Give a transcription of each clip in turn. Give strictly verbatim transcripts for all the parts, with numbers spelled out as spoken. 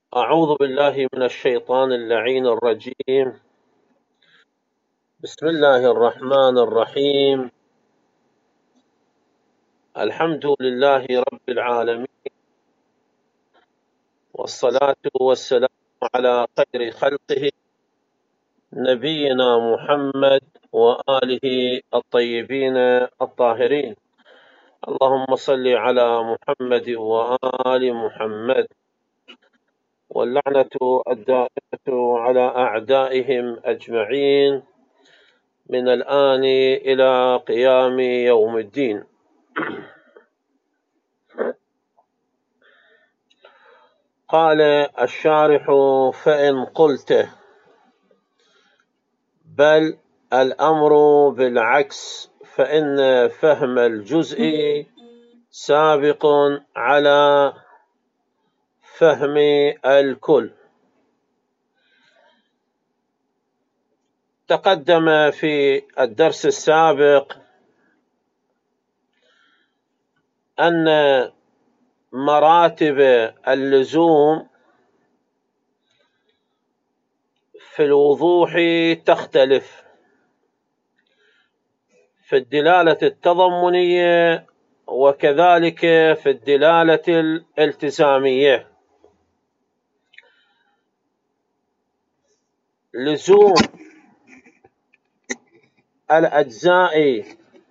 أعوذ بالله من الشيطان اللعين الرجيم. بسم الله الرحمن الرحيم. الحمد لله رب العالمين، والصلاة والسلام على خير خلقه نبينا محمد وآله الطيبين الطاهرين. اللهم صل على محمد وآل محمد، واللعنة الدائمة على أعدائهم أجمعين من الآن إلى قيام يوم الدين. قال الشارح: فإن قلت بل الأمر بالعكس، فإن فهم الجزء سابق على فهم الكل. تقدم في الدرس السابق أن مراتب اللزوم في الوضوح تختلف في الدلالة التضمنية وكذلك في الدلالة الالتزامية. لزوم الأجزاء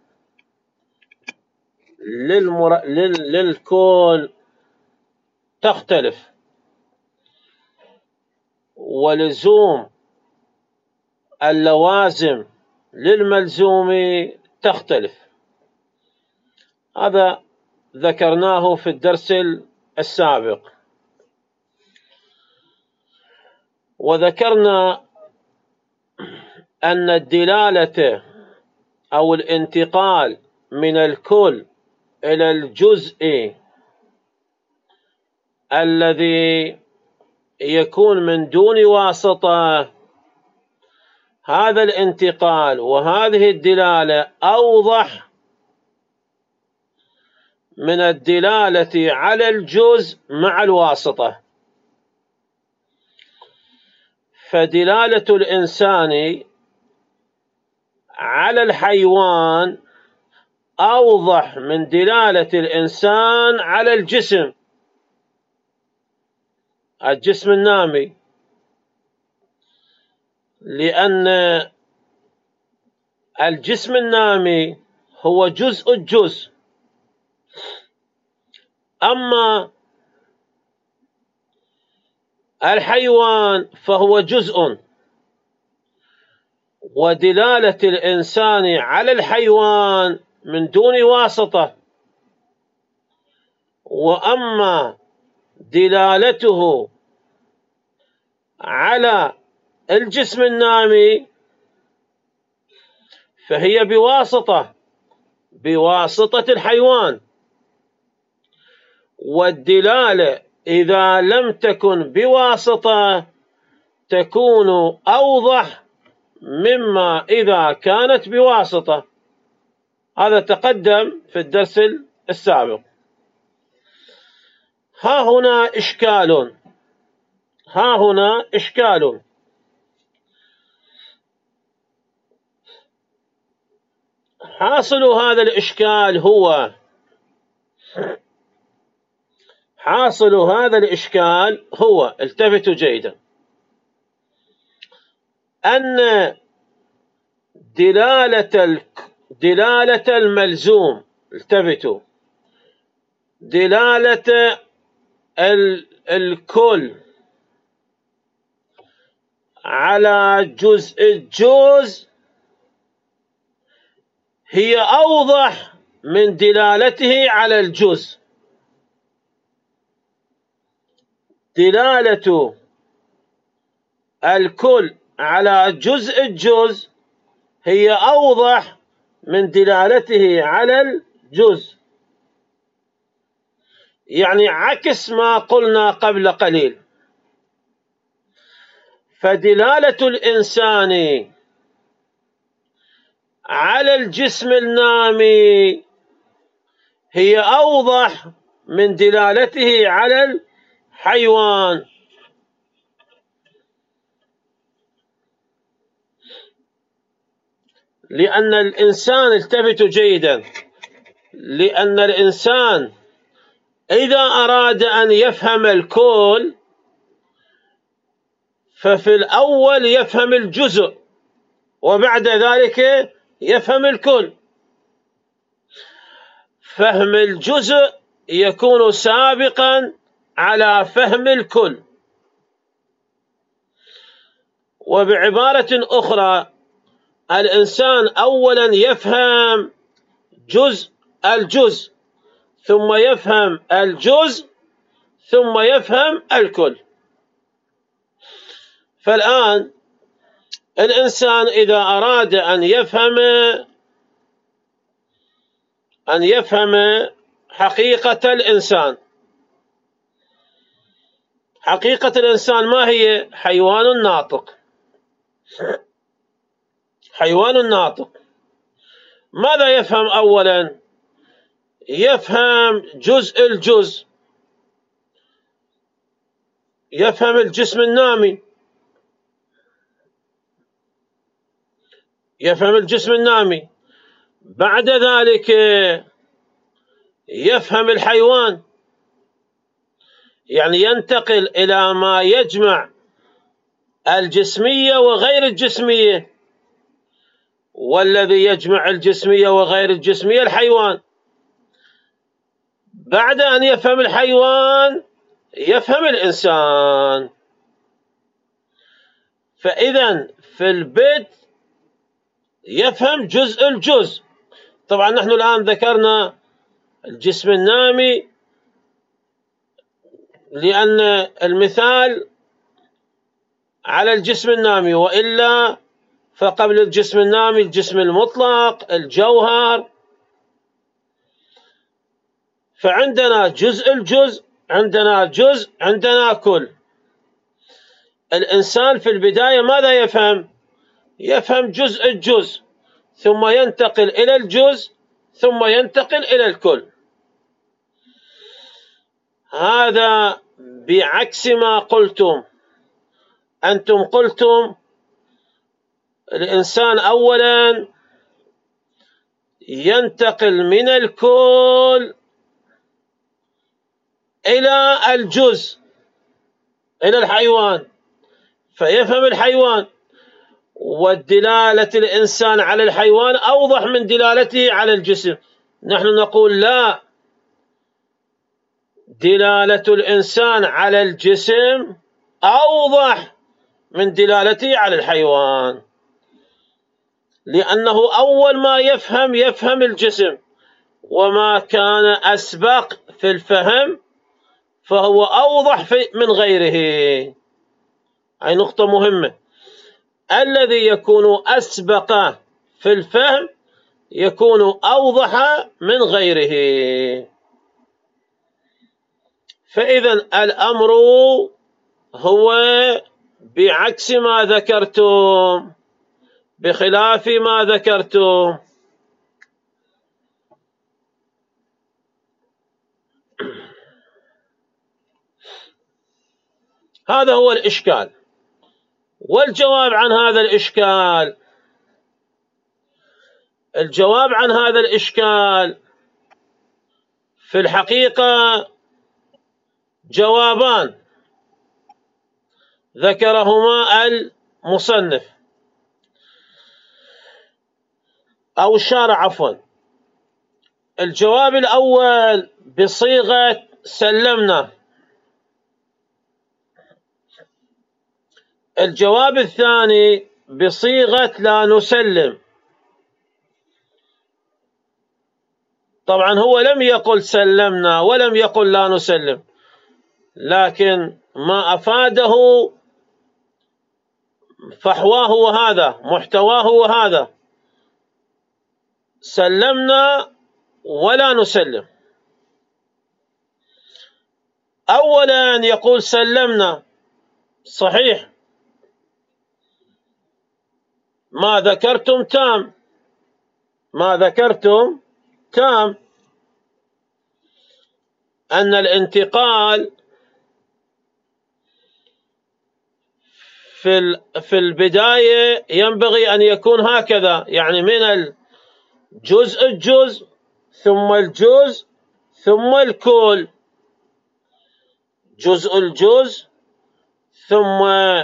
للمر... لل... للكون تختلف، ولزوم اللوازم للملزوم تختلف. هذا ذكرناه في الدرس السابق، وذكرنا أن الدلالة أو الانتقال من الكل إلى الجزء الذي يكون من دون واسطة، هذا الانتقال وهذه الدلالة أوضح من الدلالة على الجزء مع الواسطة. فدلالة الإنسان على الحيوان أوضح من دلالة الإنسان على الجسم الجسم النامي، لأن الجسم النامي هو جزء الجزء، أما الحيوان فهو جزء. ودلالة الإنسان على الحيوان من دون واسطة، وأما دلالته على الجسم النامي فهي بواسطة بواسطة الحيوان. والدلالة إذا لم تكن بواسطة تكون أوضح مما إذا كانت بواسطة. هذا تقدم في الدرس السابق. ها هنا إشكال ها هنا إشكال حاصل هذا الإشكال هو حاصل هذا الإشكال هو التفتوا جيدا، أن دلالة دلالة الملزوم التفتوا دلالة الكل على جزء الجزء هي أوضح من دلالته على الجزء. دلالة الكل على جزء الجزء هي أوضح من دلالته على الجزء، يعني عكس ما قلنا قبل قليل. فدلالة الإنسان على الجسم النامي هي أوضح من دلالته على الحيوان، لأن الإنسان، التفتوا جيدا، لأن الإنسان إذا أراد أن يفهم الكل ففي الأول يفهم الجزء وبعد ذلك يفهم الكل. فهم الجزء يكون سابقا على فهم الكل. وبعبارة أخرى، الإنسان أولا يفهم جزء الجزء ثم يفهم الجزء ثم يفهم الكل. فالآن الإنسان إذا أراد أن يفهم أن يفهم حقيقة الإنسان، حقيقة الإنسان ما هي؟ حيوان ناطق. حيوان ناطق ماذا يفهم أولا؟ يفهم جزء الجزء، يفهم الجسم النامي، يفهم الجسم النامي، بعد ذلك يفهم الحيوان، يعني ينتقل إلى ما يجمع الجسمية وغير الجسمية، والذي يجمع الجسمية وغير الجسمية الحيوان. بعد أن يفهم الحيوان يفهم الإنسان. فإذا في البدء يفهم جزء الجزء. طبعا نحن الآن ذكرنا الجسم النامي لأن المثال على الجسم النامي، وإلا فقبل الجسم النامي الجسم المطلق، الجوهر. فعندنا جزء الجزء، عندنا جزء، عندنا كل. الإنسان في البداية ماذا يفهم؟ يفهم جزء الجزء ثم ينتقل إلى الجزء ثم ينتقل إلى الكل. هذا بعكس ما قلتم. أنتم قلتم الإنسان أولا ينتقل من الكل إلى الجزء، إلى الحيوان، فيفهم الحيوان، والدلالة الإنسان على الحيوان أوضح من دلالته على الجسم. نحن نقول لا، دلالة الإنسان على الجسم أوضح من دلالته على الحيوان، لأنه أول ما يفهم يفهم الجسم، وما كان أسبق في الفهم فهو أوضح في من غيره. هذه نقطة مهمة. الذي يكون أسبق في الفهم يكون أوضح من غيره. فإذا الأمر هو بعكس ما ذكرتم، بخلاف ما ذكرتم. هذا هو الإشكال. والجواب عن هذا الإشكال، الجواب عن هذا الإشكال في الحقيقة جوابان ذكرهما المصنف أو الشارع عفوا. الجواب الأول بصيغة سلمنا، الجواب الثاني بصيغة لا نسلم. طبعا هو لم يقل سلمنا ولم يقل لا نسلم، لكن ما أفاده فحواه وهذا، محتواه وهذا، سلمنا ولا نسلم. أولا يقول سلمنا، صحيح، ما ذكرتم تام، ما ذكرتم تام، أن الانتقال في في البداية ينبغي أن يكون هكذا، يعني من الجزء الجزء ثم الجزء ثم الكل، جزء الجزء ثم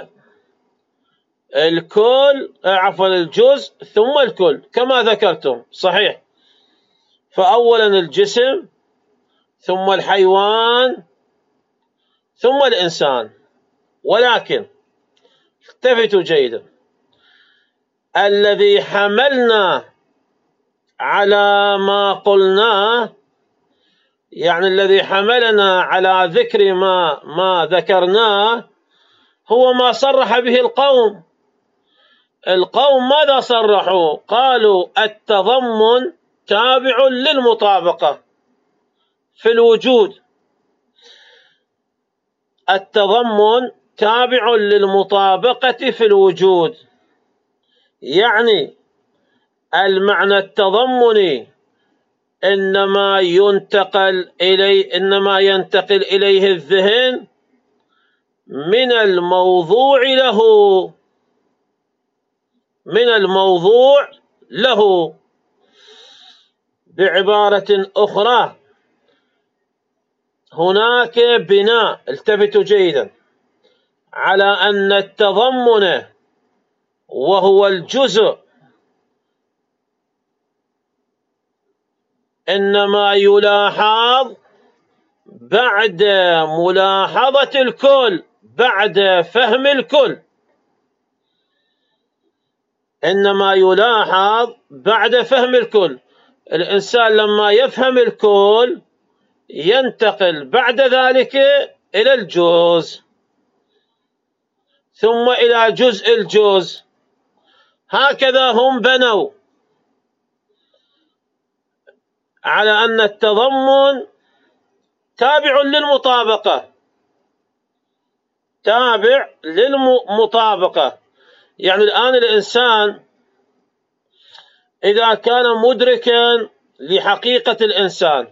الكل، عفوا الجزء ثم الكل كما ذكرتم صحيح. فأولا الجسم ثم الحيوان ثم الإنسان. ولكن التفتوا جيدا، الذي حملنا على ما قلناه، يعني الذي حملنا على ذكر ما ما ذكرناه هو ما صرح به القوم. القوم ماذا صرحوا؟ قالوا التضمن تابع للمطابقة في الوجود، التضمن تابع للمطابقة في الوجود، يعني المعنى التضمني إنما ينتقل إليه إنما ينتقل إليه الذهن من الموضوع له، من الموضوع له. بعبارة أخرى هناك بناء، التفتوا جيدا، على أن التضمن وهو الجزء إنما يلاحظ بعد ملاحظة الكل، بعد فهم الكل، إنما يلاحظ بعد فهم الكل. الإنسان لما يفهم الكل ينتقل بعد ذلك إلى الجزء ثم إلى جزء الجزء. هكذا هم بنوا على أن التضمن تابع للمطابقة، تابع للمطابقة. يعني الآن الإنسان إذا كان مدركا لحقيقة الإنسان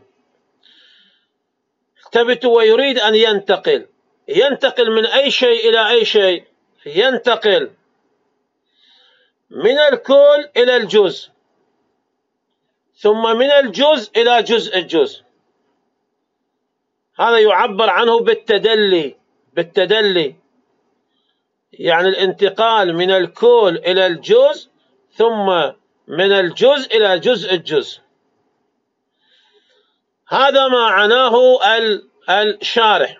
التفتوا ويريد أن ينتقل، ينتقل من أي شيء إلى أي شيء؟ ينتقل من الكل إلى الجزء، ثم من الجزء إلى جزء الجزء. هذا يعبر عنه بالتدلي، بالتدلي يعني الانتقال من الكل إلى الجزء ثم من الجزء إلى جزء الجزء. هذا ما عناه الشارح.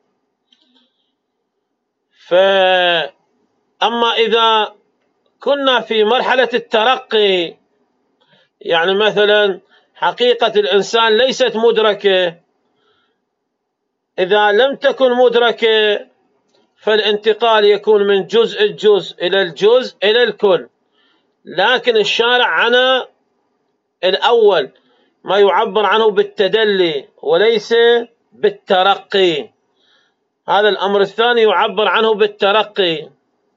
فأما إذا كنا في مرحلة الترقي، يعني مثلا حقيقة الإنسان ليست مدركة، إذا لم تكن مدركة فالانتقال يكون من جزء الجزء إلى الجزء إلى الكل. لكن الشارع عنا الأول ما يعبر عنه بالتدلي وليس بالترقي، هذا الأمر الثاني يعبر عنه بالترقي.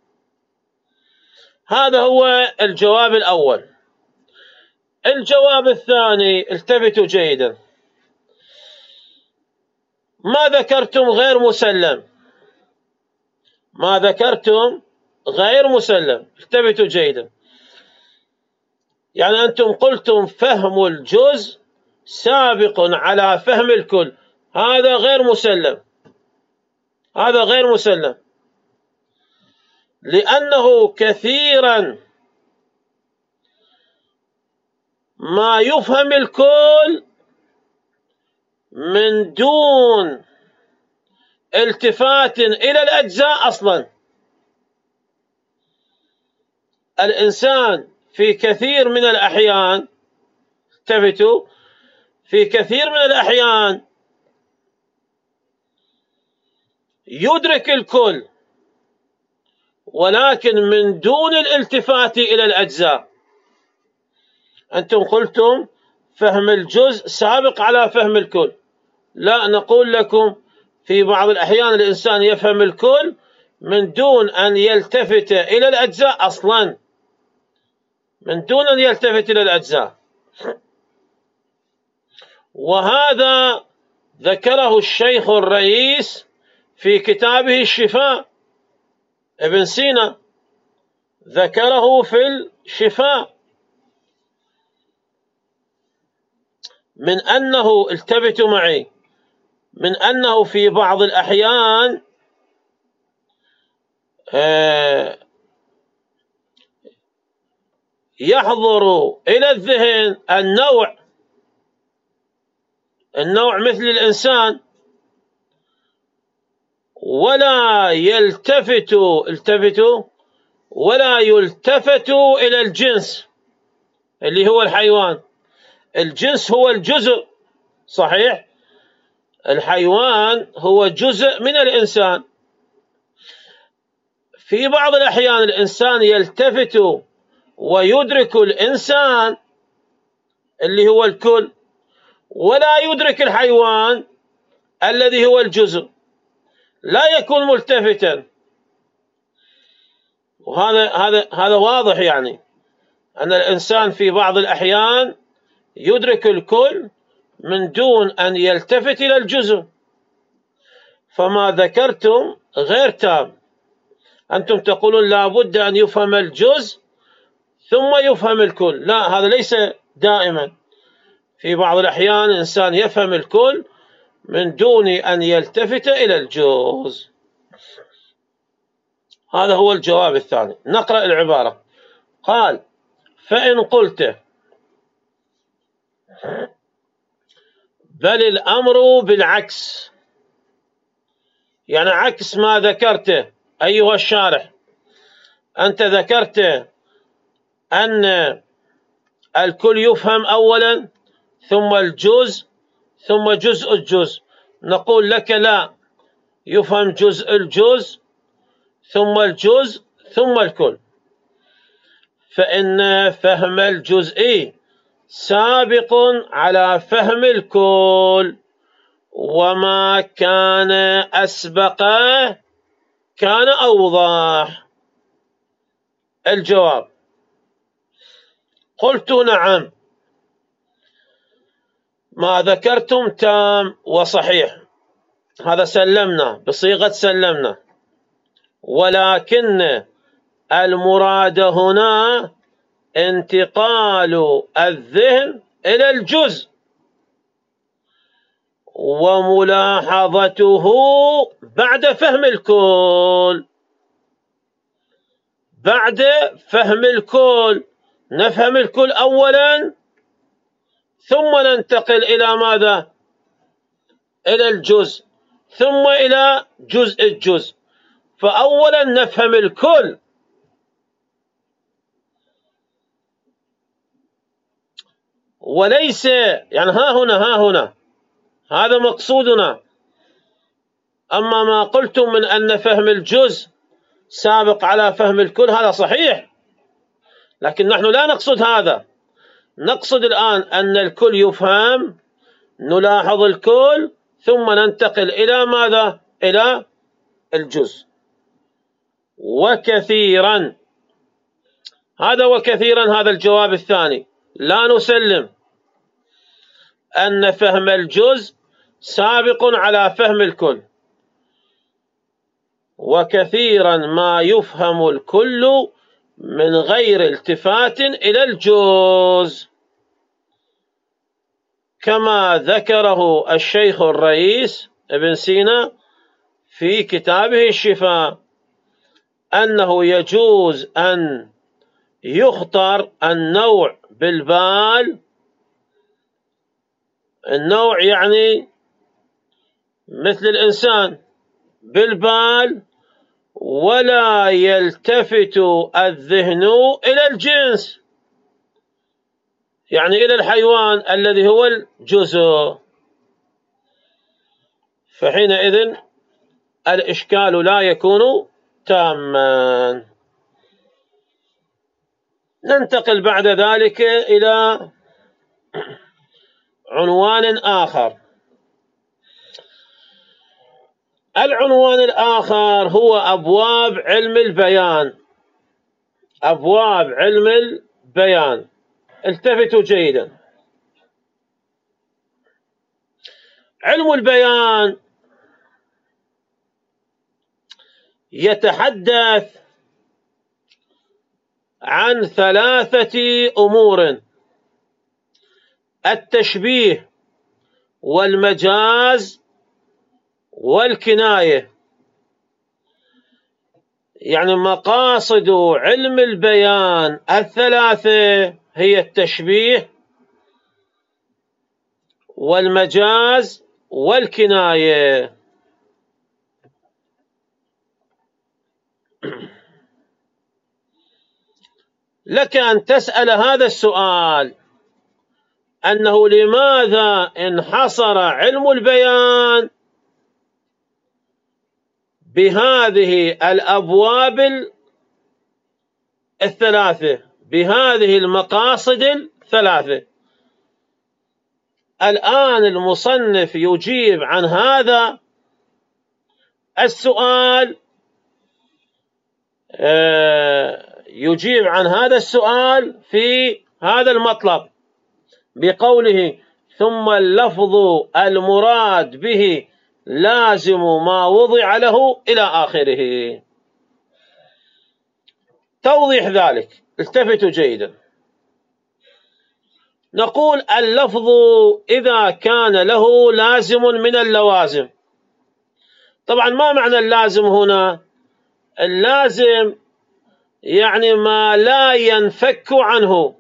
هذا هو الجواب الأول. الجواب الثاني، التفتوا جيدا، ما ذكرتم غير مسلم، ما ذكرتم غير مسلم. التفتوا جيدا، يعني أنتم قلتم فهم الجزء سابق على فهم الكل، هذا غير مسلم، هذا غير مسلم، لأنه كثيرا ما يفهم الكل من دون التفات إلى الأجزاء أصلا. الإنسان في كثير من الأحيان، التفتوا، في كثير من الأحيان يدرك الكل ولكن من دون الالتفات إلى الأجزاء. أنتم قلتم فهم الجزء سابق على فهم الكل، لا، نقول لكم في بعض الأحيان الإنسان يفهم الكل من دون أن يلتفت إلى الأجزاء أصلا، من دون أن يلتفت إلى الأجزاء. وهذا ذكره الشيخ الرئيس في كتابه الشفاء، ابن سينا ذكره في الشفاء من أنه، التفتوا معي، من أنه في بعض الأحيان يحضر إلى الذهن النوع النوع مثل الإنسان، ولا يلتفت التفتوا ولا يلتفت إلى الجنس اللي هو الحيوان. الجنس هو الجزء، صحيح، الحيوان هو جزء من الإنسان. في بعض الأحيان الإنسان يلتفت ويدرك الإنسان اللي هو الكل، ولا يدرك الحيوان الذي هو الجزء، لا يكون ملتفتا. وهذا هذا هذا واضح، يعني أن الإنسان في بعض الأحيان يدرك الكل من دون أن يلتفت إلى الجزء. فما ذكرتم غير تام. أنتم تقولون لا بد أن يفهم الجزء ثم يفهم الكل. لا، هذا ليس دائما. في بعض الأحيان الإنسان يفهم الكل من دون أن يلتفت إلى الجزء. هذا هو الجواب الثاني. نقرأ العبارة. قال: فإن قلت بل الأمر بالعكس، يعني عكس ما ذكرته أيها الشارح. أنت ذكرت أن الكل يفهم أولا ثم الجزء ثم جزء الجزء. نقول لك لا، يفهم جزء الجزء ثم الجزء ثم الكل. فإن فهم الجزء سابق على فهم الكل، وما كان أسبق كان أوضح. الجواب: قلت نعم، ما ذكرتم تام وصحيح، هذا سلمنا بصيغة سلمنا، ولكن المراد هنا انتقال الذهن إلى الجزء وملاحظته بعد فهم الكل. بعد فهم الكل نفهم الكل أولا ثم ننتقل إلى ماذا؟ إلى الجزء ثم إلى جزء الجزء. فأولا نفهم الكل، وليس يعني ها هنا ها هنا هذا مقصودنا. أما ما قلتم من أن فهم الجزء سابق على فهم الكل هذا صحيح، لكن نحن لا نقصد هذا. نقصد الآن أن الكل يفهم، نلاحظ الكل ثم ننتقل إلى ماذا؟ إلى الجزء. وكثيرا، هذا وكثيرا هذا الجواب الثاني. لا نسلم أن فهم الجزء سابق على فهم الكل، وكثيرا ما يفهم الكل من غير التفات إلى الجزء، كما ذكره الشيخ الرئيس ابن سينا في كتابه الشفاء، أنه يجوز أن يخطر النوع بالبال. النوع يعني مثل الإنسان بالبال، ولا يلتفت الذهن إلى الجنس، يعني إلى الحيوان الذي هو الجزء. فحينئذ الإشكال لا يكون تاما. ننتقل بعد ذلك إلى عنوان آخر. العنوان الآخر هو أبواب علم البيان. أبواب علم البيان. التفتوا جيدا. علم البيان يتحدث عن ثلاثة أمور: التشبيه والمجاز والكناية. يعني مقاصد علم البيان الثلاثة هي التشبيه والمجاز والكناية. لك أن تسأل هذا السؤال، أنه لماذا انحصر علم البيان بهذه الأبواب الثلاثة، بهذه المقاصد الثلاثة؟ الآن المصنف يجيب عن هذا السؤال، يجيب عن هذا السؤال في هذا المطلب بقوله: ثم اللفظ المراد به لازم ما وضع له إلى آخره. توضيح ذلك، التفتوا جيدا. نقول اللفظ إذا كان له لازم من اللوازم. طبعا ما معنى اللازم هنا؟ اللازم يعني ما لا ينفك عنه،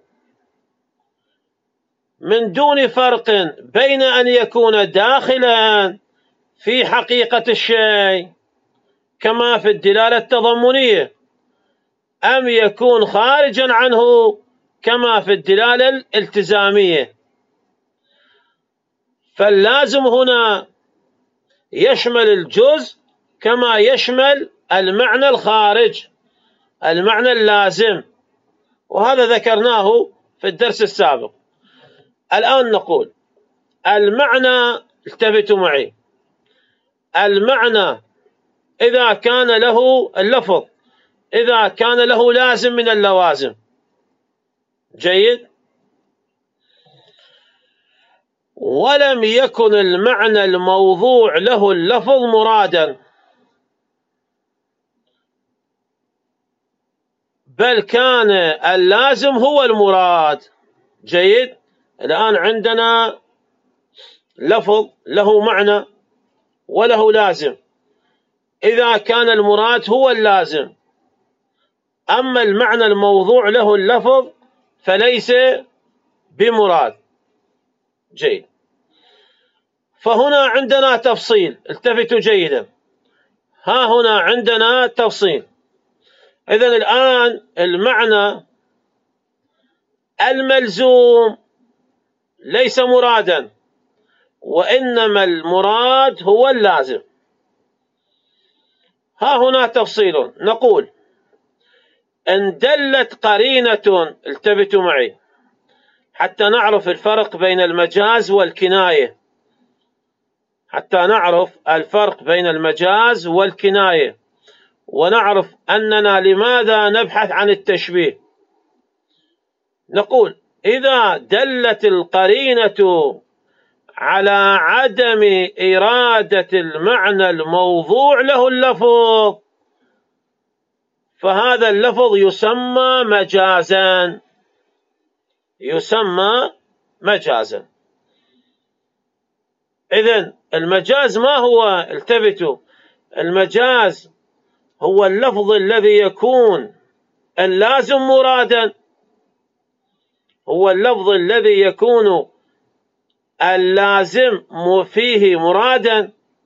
من دون فرق بين أن يكون داخلا في حقيقة الشيء كما في الدلالة التضمنية، أم يكون خارجا عنه كما في الدلالة الالتزامية. فاللازم هنا يشمل الجزء كما يشمل المعنى الخارج، المعنى اللازم، وهذا ذكرناه في الدرس السابق. الآن نقول المعنى، التفتوا معي، المعنى إذا كان له اللفظ إذا كان له لازم من اللوازم، جيد، ولم يكن المعنى الموضوع له اللفظ مرادا، بل كان اللازم هو المراد. جيد، الآن عندنا لفظ له معنى وله لازم. إذا كان المراد هو اللازم، أما المعنى الموضوع له اللفظ فليس بمراد. جيد، فهنا عندنا تفصيل، التفتوا جيدا، ها هنا عندنا تفصيل. إذن الآن المعنى الملزوم ليس مرادا، وإنما المراد هو اللازم. ها هنا تفصيل، نقول إن دلت قرينة، التفتوا معي حتى نعرف الفرق بين المجاز والكناية، حتى نعرف الفرق بين المجاز والكناية، ونعرف أننا لماذا نبحث عن التشبيه. نقول إذا دلت القرينة على عدم إرادة المعنى الموضوع له اللفظ، فهذا اللفظ يسمى مجازا، يسمى مجازا. إذن المجاز ما هو؟ التفتوا، المجاز هو اللفظ الذي يكون اللازم مرادا، هو اللفظ الذي يكون اللازم فيه مرادا،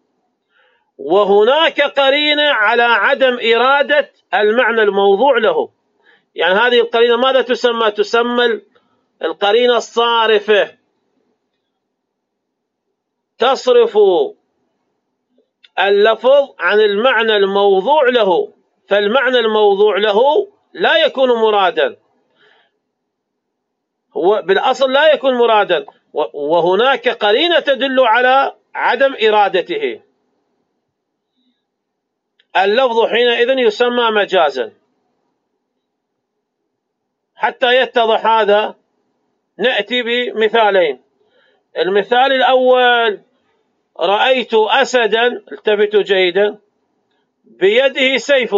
وهناك قرينة على عدم إرادة المعنى الموضوع له. يعني هذه القرينة ماذا تسمى؟ تسمى القرينة الصارفة، تصرف اللفظ عن المعنى الموضوع له، فالمعنى الموضوع له لا يكون مرادا، هو بالأصل لا يكون مرادا، وهناك قرينة تدل على عدم إرادته. اللفظ حينئذ يسمى مجازا. حتى يتضح هذا نأتي بمثالين. المثال الأول: رأيت أسدا، التفتوا جيدا، بيده سيف.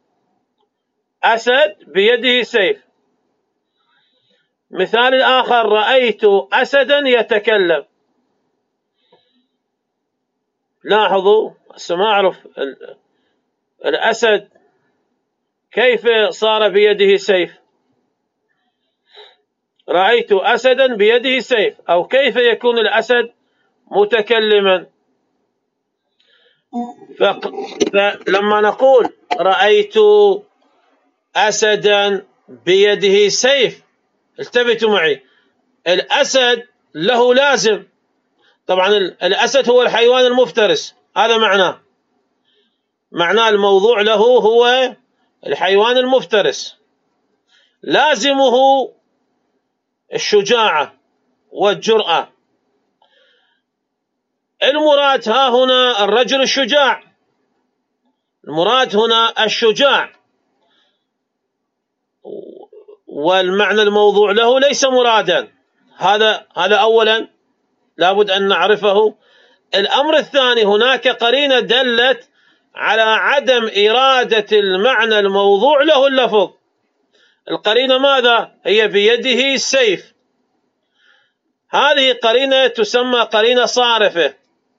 أسد بيده سيف. مثال آخر: رأيت أسدا يتكلم. لاحظوا، ما أعرف الأسد كيف صار بيده سيف. رأيت أسدا بيده سيف، أو كيف يكون الأسد متكلما؟ فلما نقول رأيت أسدا بيده سيف، التفتوا معي، الأسد له لازم. طبعا الأسد هو الحيوان المفترس، هذا معناه معناه الموضوع له هو الحيوان المفترس، لازمه الشجاعة والجرأة. المراد ها هنا الرجل الشجاع، المراد هنا الشجاع، والمعنى الموضوع له ليس مرادا. هذا هذا أولا لابد أن نعرفه. الأمر الثاني: هناك قرينة دلت على عدم إرادة المعنى الموضوع له اللفظ. القرينة ماذا؟ هي بيده السيف. هذه قرينة تسمى قرينة صارفة،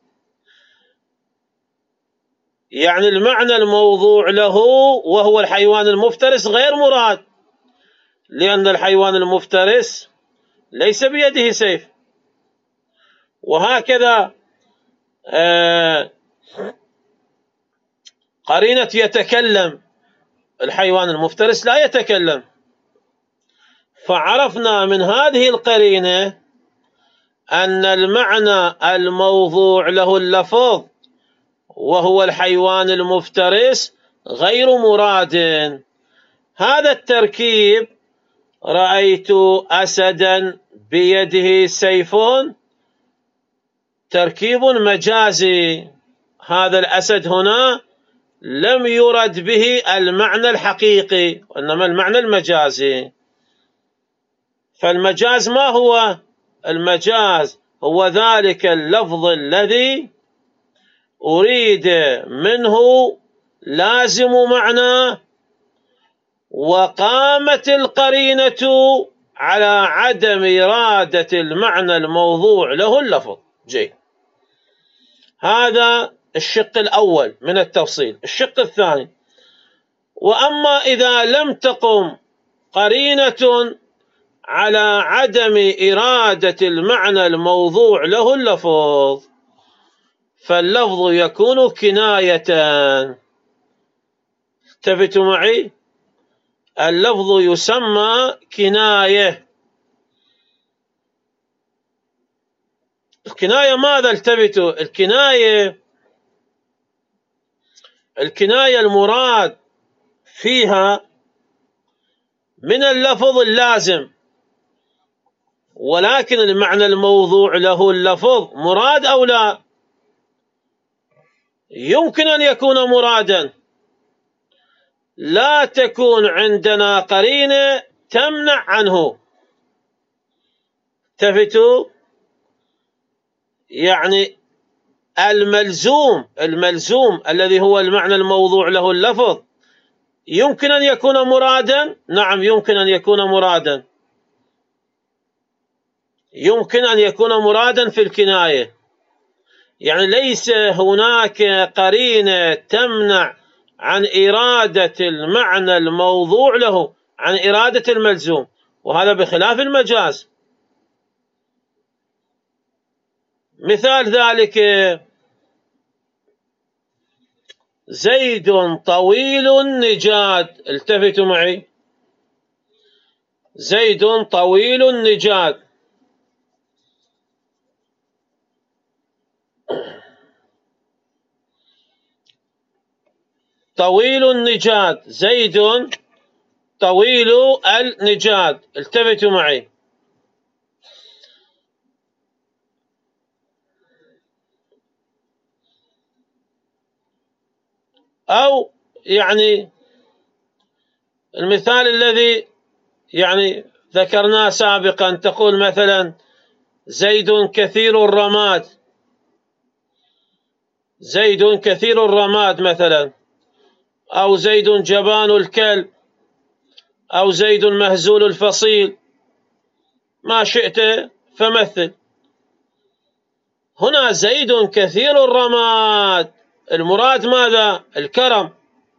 يعني المعنى الموضوع له وهو الحيوان المفترس غير مراد، لأن الحيوان المفترس ليس بيده سيف. وهكذا آه قرينة يتكلم، الحيوان المفترس لا يتكلم. فعرفنا من هذه القرينة أن المعنى الموضوع له اللفظ وهو الحيوان المفترس غير مراد. هذا التركيب: رأيت أسدا بيده سيف، تركيب مجازي. هذا الأسد هنا لم يرد به المعنى الحقيقي، وإنما المعنى المجازي. فالمجاز ما هو؟ المجاز هو ذلك اللفظ الذي أريد منه لازم معناه، وقامت القرينة على عدم إرادة المعنى الموضوع له اللفظ. جيد، هذا الشق الأول من التفصيل. الشق الثاني: وأما إذا لم تقم قرينة على عدم إرادة المعنى الموضوع له اللفظ، فاللفظ يكون كناية. التفتوا معي، اللفظ يسمى كناية. الكناية ماذا؟ التفتوا، الكناية الكناية المراد فيها من اللفظ اللازم، ولكن المعنى الموضوع له اللفظ مراد أو لا؟ يمكن أن يكون مرادا، لا تكون عندنا قرينة تمنع عنه. التفتوا، يعني الملزوم الملزوم الذي هو المعنى الموضوع له اللفظ يمكن أن يكون مرادا. نعم، يمكن أن يكون مرادا، يمكن أن يكون مرادا في الكناية. يعني ليس هناك قرينة تمنع عن إرادة المعنى الموضوع له، عن إرادة الملزوم، وهذا بخلاف المجاز. مثال ذلك: زيد طويل النجاد. التفتوا معي، زيد طويل النجاد. طويل النجاد، زيد طويل النجاد. التفتوا معي، أو يعني المثال الذي يعني ذكرناه سابقا، تقول مثلا زيد كثير الرماد. زيد كثير الرماد مثلا، أو زيد جبان الكلب، أو زيد مهزول الفصيل، ما شئت فمثل. هنا زيد كثير الرماد، المراد ماذا؟ الكرم،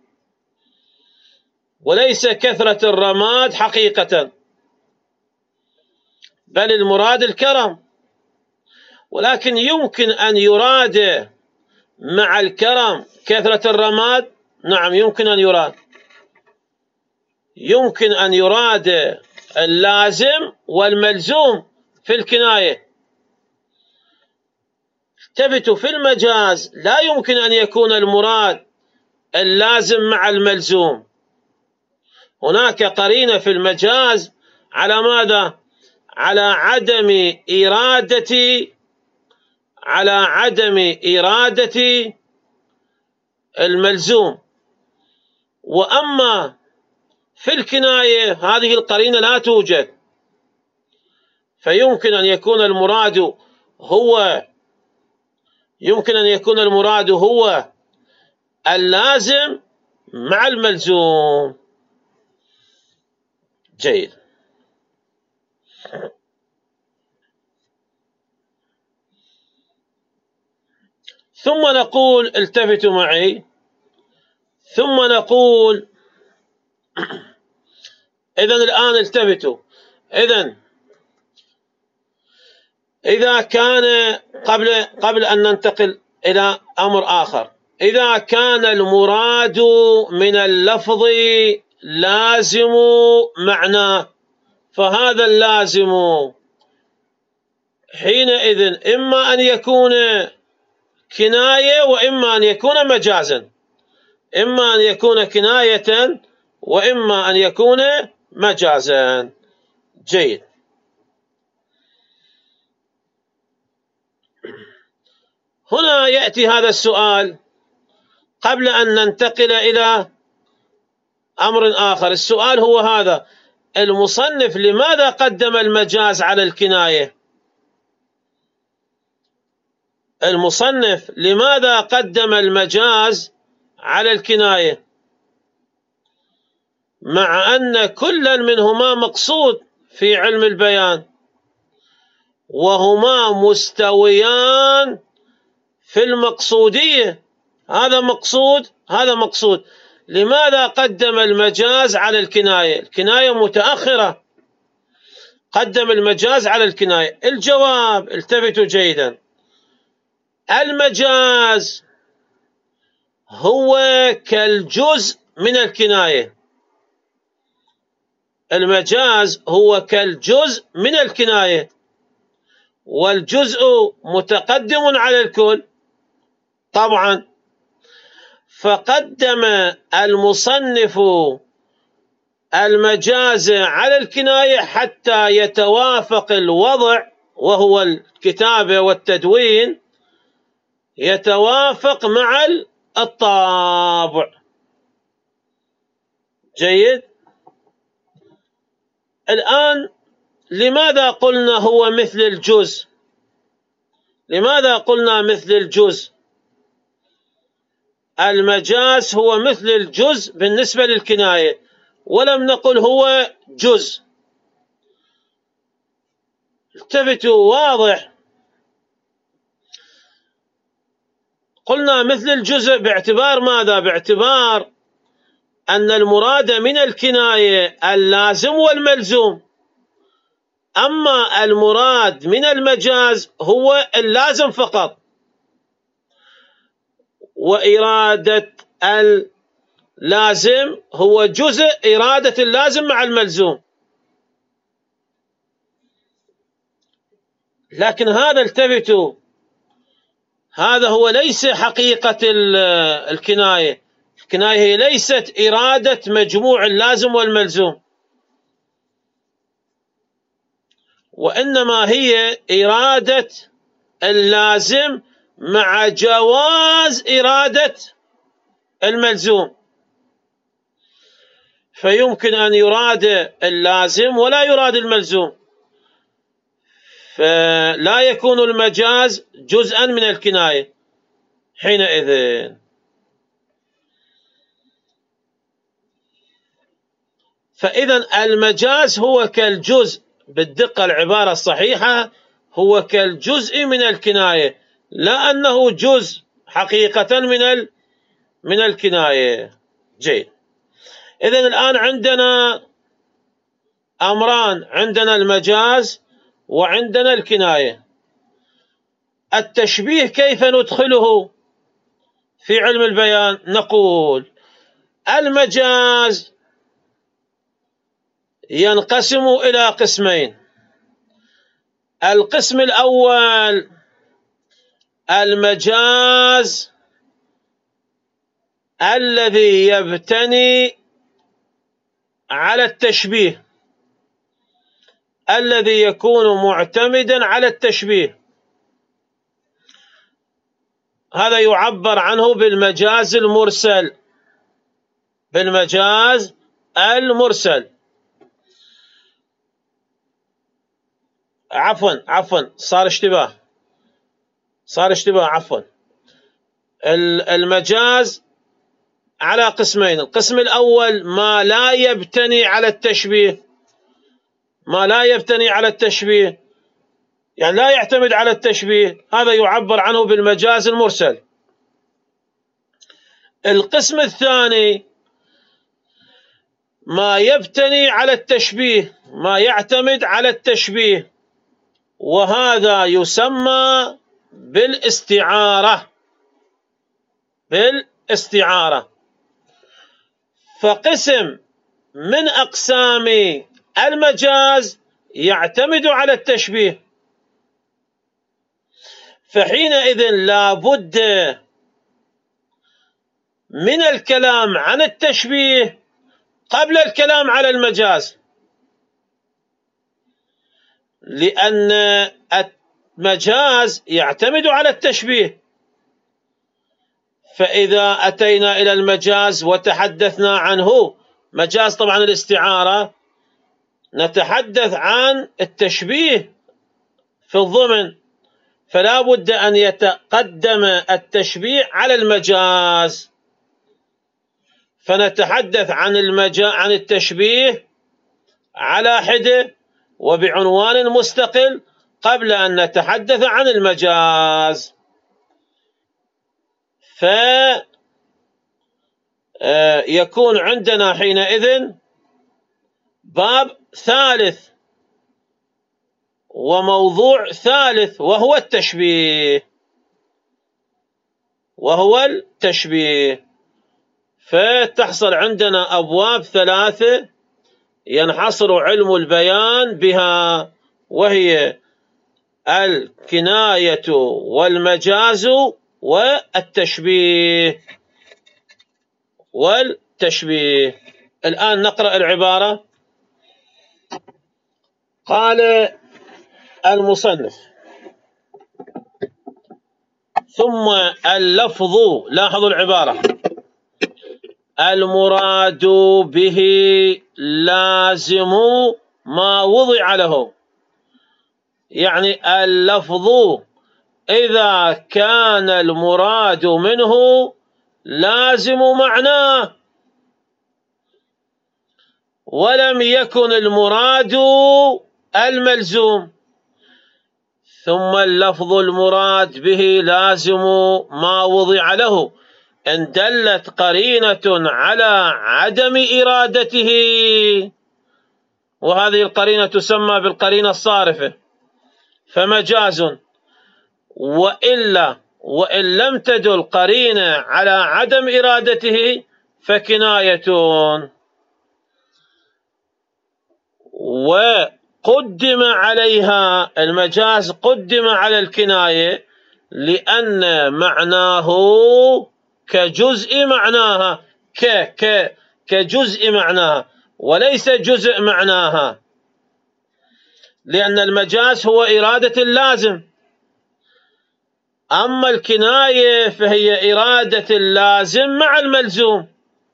وليس كثرة الرماد حقيقة، بل المراد الكرم. ولكن يمكن أن يراد مع الكرم كثرة الرماد، نعم يمكن أن يراد، يمكن أن يراد اللازم والملزوم في الكناية. التفتوا، في المجاز لا يمكن أن يكون المراد اللازم مع الملزوم، هناك قرينة في المجاز على ماذا؟ على عدم إرادة على عدم إرادة الملزوم. وأما في الكناية هذه القرينة لا توجد، فيمكن أن يكون المراد هو يمكن أن يكون المراد هو اللازم مع الملزوم. جيد. ثم نقول، التفتوا معي، ثم نقول إذن الآن التفتوا، إذن إذا كان قبل قبل أن ننتقل إلى أمر آخر، إذا كان المراد من اللفظ لازم معناه، فهذا اللازم حينئذ إما أن يكون كناية وإما أن يكون مجازا، إما أن يكون كناية وإما أن يكون مجازا. جيد. هنا يأتي هذا السؤال قبل أن ننتقل إلى أمر آخر. السؤال هو هذا: المصنف لماذا قدم المجاز على الكناية؟ المصنف لماذا قدم المجاز على الكناية، مع أن كلا منهما مقصود في علم البيان، وهما مستويان في المقصودية، هذا مقصود هذا مقصود. لماذا قدم المجاز على الكناية؟ الكناية متأخرة، قدم المجاز على الكناية. الجواب، التفتوا جيدا، المجاز هو كالجزء من الكناية، المجاز هو كالجزء من الكناية، والجزء متقدم على الكل طبعا. فقدم المصنف المجاز على الكناية حتى يتوافق الوضع، وهو الكتابة والتدوين، يتوافق مع الطابع. جيد. الآن لماذا قلنا هو مثل الجزء؟ لماذا قلنا مثل الجزء؟ المجاز هو مثل الجزء بالنسبة للكناية، ولم نقل هو جزء. التفتوا، واضح؟ قلنا مثل الجزء باعتبار ماذا؟ باعتبار أن المراد من الكناية اللازم والملزوم، أما المراد من المجاز هو اللازم فقط، وإرادة اللازم هو جزء إرادة اللازم مع الملزوم. لكن هذا، التفتوا، هذا هو ليس حقيقة الكناية. الكناية هي ليست إرادة مجموع اللازم والملزوم، وإنما هي إرادة اللازم مع جواز إرادة الملزوم. فيمكن أن يراد اللازم ولا يراد الملزوم، فلا يكون المجاز جزءا من الكناية حينئذ. فإذا المجاز هو كالجزء، بالدقة العبارة الصحيحة هو كالجزء من الكناية، لا أنه جزء حقيقة من من الكناية. جيد. إذن الآن عندنا أمران، عندنا المجاز وعندنا الكناية. التشبيه كيف ندخله في علم البيان؟ نقول المجاز ينقسم إلى قسمين. القسم الأول المجاز الذي يبتني على التشبيه، الذي يكون معتمدا على التشبيه، هذا يعبر عنه بالمجاز المرسل. بالمجاز المرسل عفوا عفوا صار اشتباه صار اشتباه عفوا المجاز على قسمين. القسم الأول ما لا يبتني على التشبيه، ما لا يبتني على التشبيه يعني لا يعتمد على التشبيه، هذا يعبر عنه بالمجاز المرسل. القسم الثاني ما يبتني على التشبيه، ما يعتمد على التشبيه، وهذا يسمى بالاستعارة. بالاستعارة. فقسم من أقسام المجاز يعتمد على التشبيه، فحينئذ لا بد من الكلام عن التشبيه قبل الكلام على المجاز، لأن المجاز يعتمد على التشبيه. فإذا أتينا إلى المجاز وتحدثنا عنه، مجاز طبعا الاستعارة، نتحدث عن التشبيه في الضمن، فلا بد أن يتقدم التشبيه على المجاز، فنتحدث عن المجاز عن التشبيه على حدة وبعنوان مستقل قبل أن نتحدث عن المجاز. فيكون عندنا حينئذ باب ثالث وموضوع ثالث وهو التشبيه وهو التشبيه فتحصل عندنا أبواب ثلاثة ينحصر علم البيان بها، وهي الكناية والمجاز والتشبيه والتشبيه. الآن نقرأ العبارة. قال المصنف: ثم اللفظ، لاحظوا العبارة، المراد به لازم ما وضع له، يعني اللفظ إذا كان المراد منه لازم معناه ولم يكن المراد الملزوم. ثم اللفظ المراد به لازم ما وضع له إن دلت قرينة على عدم إرادته، وهذه القرينة تسمى بالقرينة الصارفة، فمجاز. وإلا وإن لم تدل قرينة على عدم إرادته فكناية. وقدم عليها المجاز، قدم على الكناية لأن معناه كجزء معناها، ك ك كجزء معناها وليس جزء معناها، لأن المجاز هو إرادة اللازم، أما الكناية فهي إرادة اللازم مع الملزوم،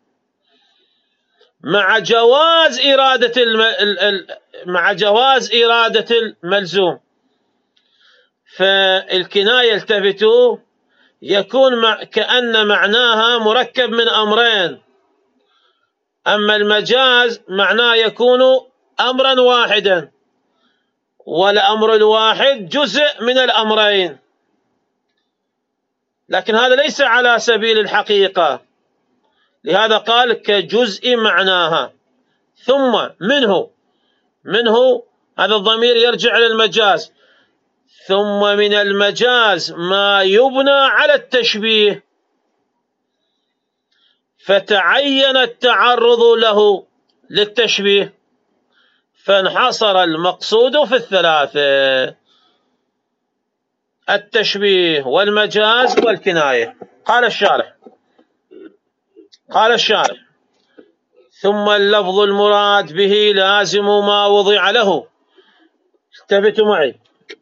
مع جواز إرادة الم... مع جواز إرادة الملزوم. فالكناية التفتوا يكون مع... كأن معناها مركب من أمرين: أما المجاز معناه يكون أمرا واحدا، والأمر الواحد جزء من الأمرين، لكن هذا ليس على سبيل الحقيقة، لهذا قال كجزء معناها. ثم منه، منه هذا الضمير يرجع إلى المجاز، ثم من المجاز ما يبنى على التشبيه فتعين التعرض له للتشبيه، فانحصر المقصود في الثلاثة: التشبيه والمجاز والكناية. قال الشارح قال الشارح ثم اللفظ المراد به لازم ما وضع له، انتبهوا معي،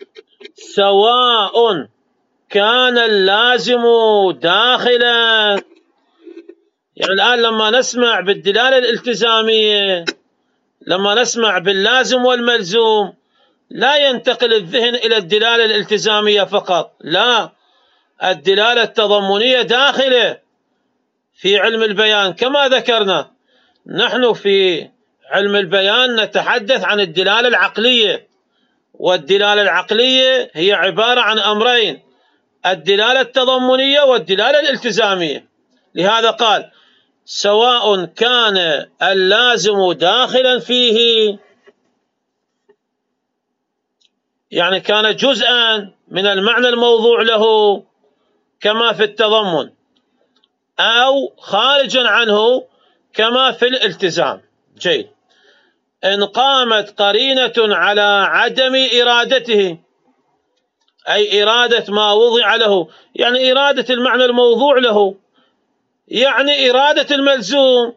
سواء كان اللازم داخلا. يعني الآن لما نسمع بالدلالة الالتزامية، لما نسمع باللازم والملزوم، لا ينتقل الذهن إلى الدلالة الالتزامية فقط، لا، الدلالة التضمنية داخلة في علم البيان. كما ذكرنا نحن في علم البيان نتحدث عن الدلالة العقلية، والدلالة العقلية هي عبارة عن أمرين: الدلالة التضمنية والدلالة الالتزامية. لهذا قال سواء كان اللازم داخلا فيه، يعني كان جزءا من المعنى الموضوع له كما في التضمن، أو خارجا عنه كما في الالتزام. جيد. إن قامت قرينة على عدم إرادته، أي إرادة ما وضع له، يعني إرادة المعنى الموضوع له، يعني إرادة الملزوم.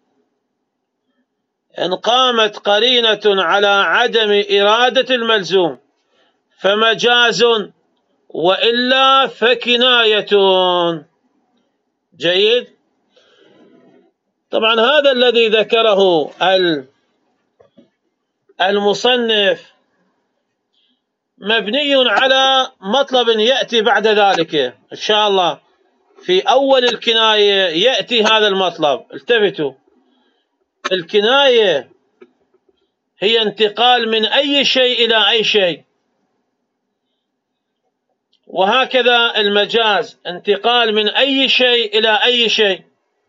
إن قامت قرينة على عدم إرادة الملزوم فمجاز، وإلا فكناية. جيد. طبعا هذا الذي ذكره المصنف مبني على مطلب يأتي بعد ذلك إن شاء الله. في أول الكناية يأتي هذا المطلب. التفتوا، الكناية هي انتقال من أي شيء إلى أي شيء، وهكذا المجاز انتقال من أي شيء إلى أي شيء.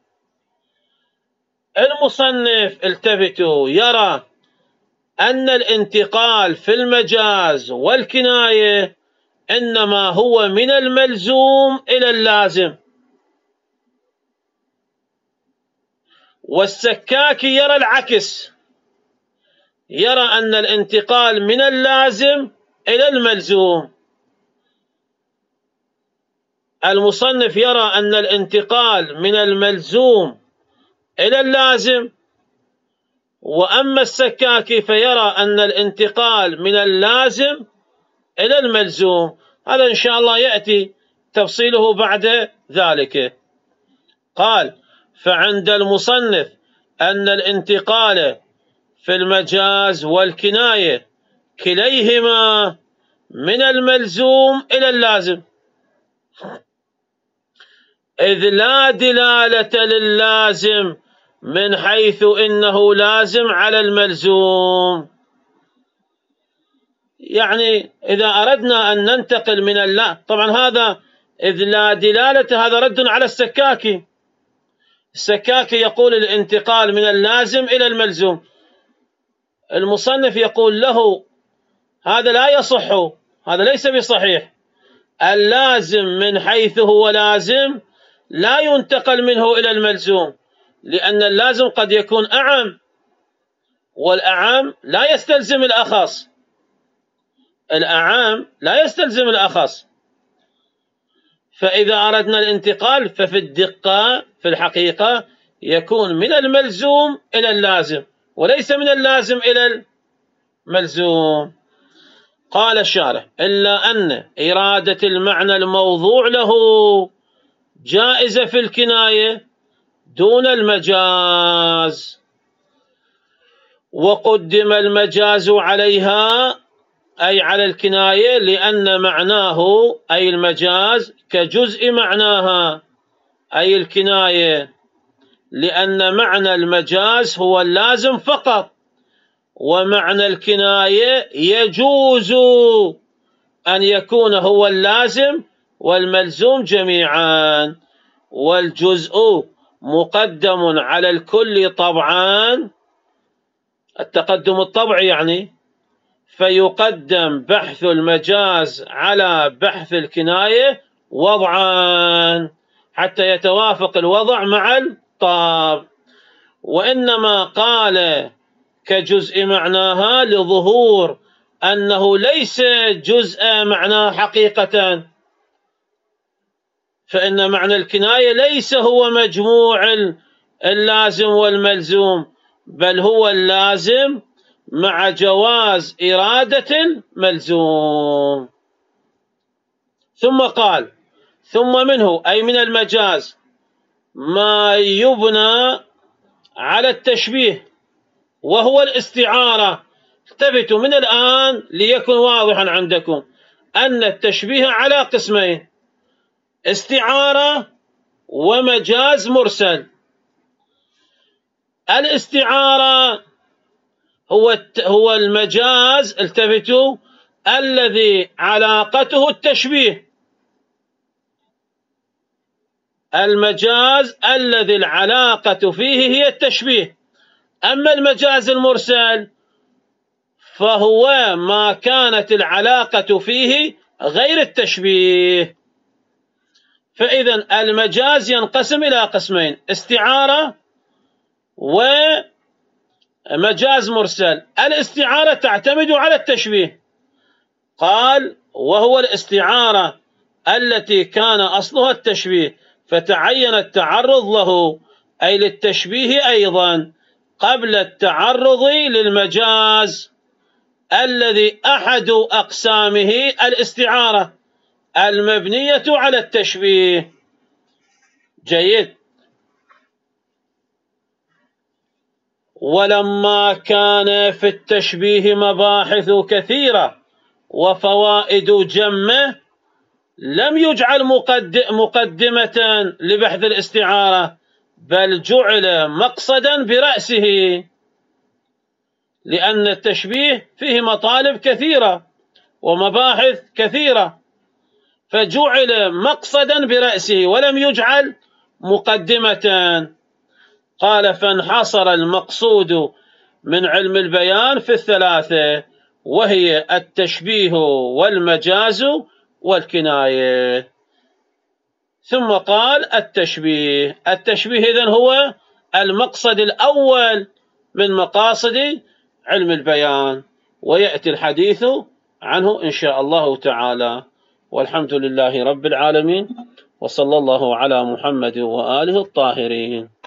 المصنف التفتوا يرى أن الانتقال في المجاز والكناية إنما هو من الملزوم إلى اللازم، والسكاكي يرى العكس، يرى أن الانتقال من اللازم إلى الملزوم. المصنف يرى أن الانتقال من الملزوم إلى اللازم، وأما السكاكي فيرى أن الانتقال من اللازم إلى الملزوم. هذا إن شاء الله يأتي تفصيله بعد ذلك. قال فعند المصنف أن الانتقال في المجاز والكناية كليهما من الملزوم إلى اللازم، إذ لا دلالة للازم من حيث إنه لازم على الملزوم. يعني إذا أردنا أن ننتقل من اللا، طبعا هذا إذ لا دلالة هذا رد على السكاكي. السكاكي يقول الانتقال من اللازم إلى الملزوم، المصنف يقول له هذا لا يصح، هذا ليس بصحيح. اللازم من حيث هو لازم لا ينتقل منه إلى الملزوم، لأن اللازم قد يكون أعم، والأعم لا يستلزم الأخص، الأعم لا يستلزم الأخص. فإذا أردنا الانتقال ففي الدقة في الحقيقة يكون من الملزوم إلى اللازم، وليس من اللازم إلى الملزوم. قال الشارح إلا أن إرادة المعنى الموضوع له جائزة في الكناية دون المجاز، وقدم المجاز عليها أي على الكناية لأن معناه أي المجاز كجزء معناها أي الكناية، لأن معنى المجاز هو اللازم فقط، ومعنى الكناية يجوز أن يكون هو اللازم والملزوم جميعا، والجزء مقدم على الكل طبعا، التقدم الطبعي يعني، فيقدم بحث المجاز على بحث الكناية وضعا حتى يتوافق الوضع مع الطاب. وإنما قال كجزء معناها لظهور أنه ليس جزء معناه حقيقة، فإن معنى الكناية ليس هو مجموع اللازم والملزوم، بل هو اللازم مع جواز إرادة الملزوم. ثم قال: ثم منه أي من المجاز ما يبنى على التشبيه وهو الاستعارة. التفتوا من الآن ليكن واضحا عندكم أن التشبيه على قسمين: استعارة ومجاز مرسل. الاستعارة هو هو المجاز، التفتوا، الذي علاقته التشبيه، المجاز الذي العلاقة فيه هي التشبيه. أما المجاز المرسل فهو ما كانت العلاقة فيه غير التشبيه. فإذا المجاز ينقسم إلى قسمين: استعارة ومجاز مرسل. الاستعارة تعتمد على التشبيه، قال: وهو الاستعارة التي كان أصلها التشبيه فتعين التعرض له، أي للتشبيه أيضا، قبل التعرض للمجاز الذي أحد أقسامه الاستعارة المبنية على التشبيه. جيد. ولما كان في التشبيه مباحث كثيرة وفوائد جمة لم يجعل مقدمة لبحث الاستعارة، بل جعل مقصدا برأسه، لأن التشبيه فيه مطالب كثيرة ومباحث كثيرة، فجعل مقصدا برأسه ولم يجعل مقدمة. قال: فانحصر المقصود من علم البيان في الثلاثة، وهي التشبيه والمجاز والكناية. ثم قال: التشبيه التشبيه إذن هو المقصد الأول من مقاصد علم البيان، ويأتي الحديث عنه إن شاء الله تعالى. والحمد لله رب العالمين، وصلى الله على محمد وآله الطاهرين.